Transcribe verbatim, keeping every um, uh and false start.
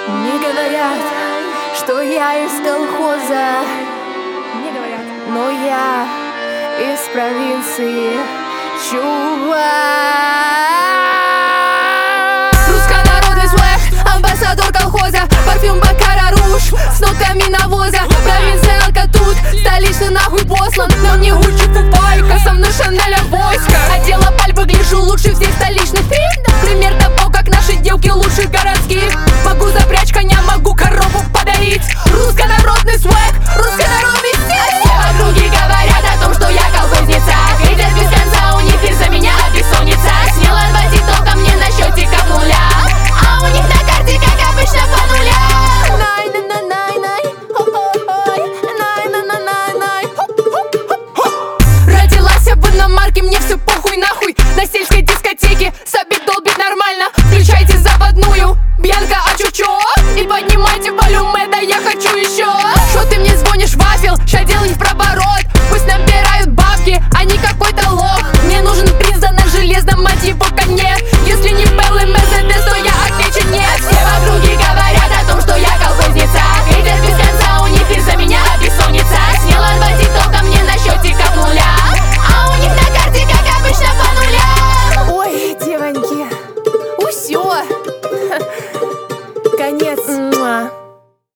Мне говорят, что я из колхоза, Мне говорят, но я из провинции, чувак. руссконародный свэг, амбассадор колхоза, парфюм Бакара Руж с нотками навоза. Провинциалка тут, столичный нахуй послан, но не Гуччи фуфайка, со мной Шанеля войска. Одела паль, выгляжу лучше всех столичных. Ты пример того, как наши девки лучше городских.